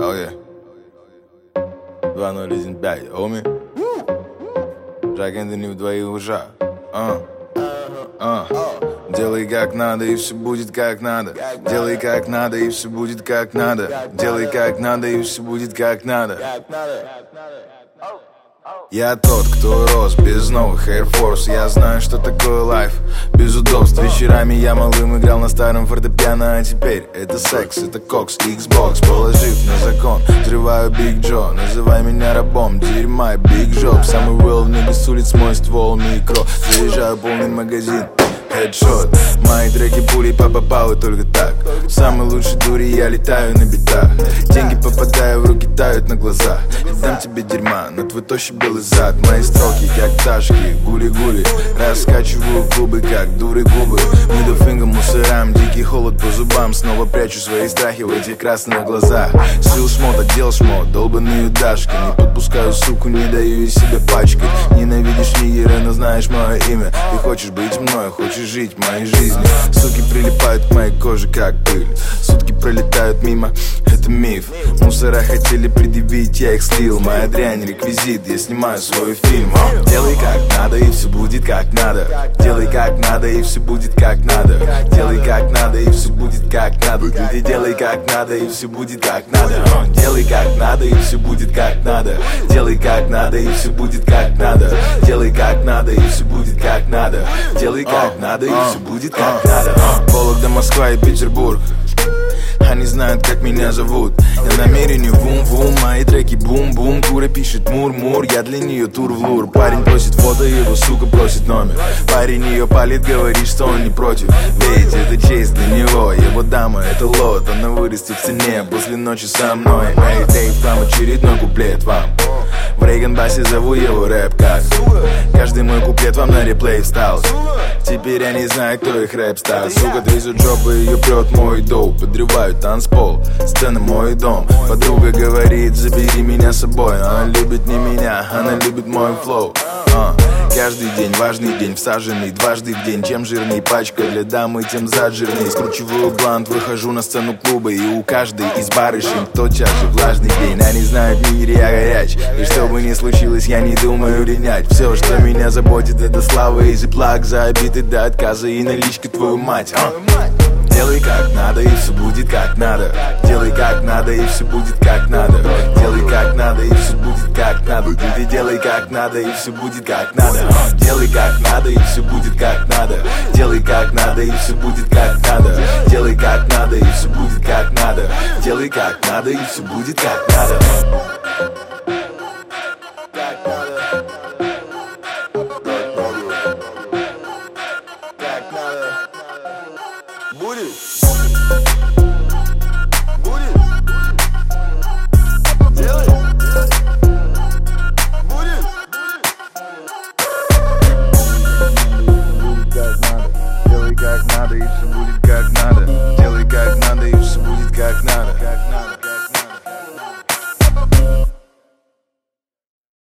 Oh yeah. 2015, homie. Жак Энтони в двоих ушах. Делай как надо, и все будет как надо. Делай как надо, и все будет как надо. Делай как надо, и все будет как надо. Я тот, кто рос без новых Air Force. Я знаю, что такое лайф без удобств. Вечерами я малым играл на старом фортепиано. А теперь это секс, это кокс, Xbox. Положив на закон, взрываю Big Joe. Называй меня рабом, дерьма, Big Job. Самый real в небе с улиц, мой ствол микро. Заряжаю полный магазин, headshot. Мои треки пулей попал и только так. В самой лучшей дуре я летаю на битах. Деньги попадаю в руки, тают на глазах. И дам тебе дерьма на твой тощий белый зад. Мои строки как ташки, гули-гули. Раскачиваю клубы, как дуры губы. Мидофингер мусорам, дикий холод по зубам. Снова прячу свои страхи в этих красных глазах. Слил шмот, отдел шмот, долбаные дашки. Не подпускаю суку, не даю из себя пачкать. Ненавидишь нигера, но знаешь мое имя. Ты хочешь быть мной, хочешь жить моей жизнью. Суки прилипают к моей коже, как пыль. Сутки пролетают мимо, это миф. Мусора хотели предъявить, я их слил. Моя дрянь, реквизит, я снимаю свой фильм. Делай как надо, и все будет как надо. Делай как надо, и все будет как надо. Делай как надо, и все будет как надо. Ты делай как надо, и все будет как надо. Делай как надо, и все будет как надо. Делай как надо, и все будет как надо. Делай как надо, и все будет как надо. Делай как надо, и все будет как надо. Вологда, Москва и Петербург. Они знают, как меня зовут. Я намерение вум-вум, мои треки бум-бум. Кура пишет мур-мур, я для нее тур в лур. Парень просит фото, его сука просит номер. Парень ее палит, говорит, что он не против. Ведь это честь для него, его дама это лот. Она вырастет в цене после ночи со мной. Эй, Дэйв, там очередной куплет вам. В Рейган-басе зову его рэп как. Каждый мой куплет вам на реплей встал. Теперь я не знаю, кто их рэп стал. Сука трясет жопу, ее прет мой доуп. Подрывают танцпол, сцена мой дом. Подруга говорит, забери меня с собой. Она любит не меня, она любит мой флоу. Каждый день важный день, всаженный дважды в день. Чем жирней пачка для дамы, тем зад жирней. Скручиваю блант, выхожу на сцену клуба. И у каждой из барышень тотчас же влажный день. Они знают, в мире я горяч. И что бы ни случилось, я не думаю линять. Все, что меня заботит, это слава и зиплак. За обиды до отказа и наличка, твою мать. Делай как надо, и все будет как надо. Делай как надо, и все будет как надо. Делай как надо, и все будет как надо. Ты делай как надо, и все будет как надо. Делай как надо, и все будет как надо. Делай как надо, и все будет как надо. Делай как надо, и все будет как надо. Делай как надо, и все будет как надо. Будет? Будет? Делай? Будет? Делай как надо, и все будет как надо. Делай как надо, и все будет как надо.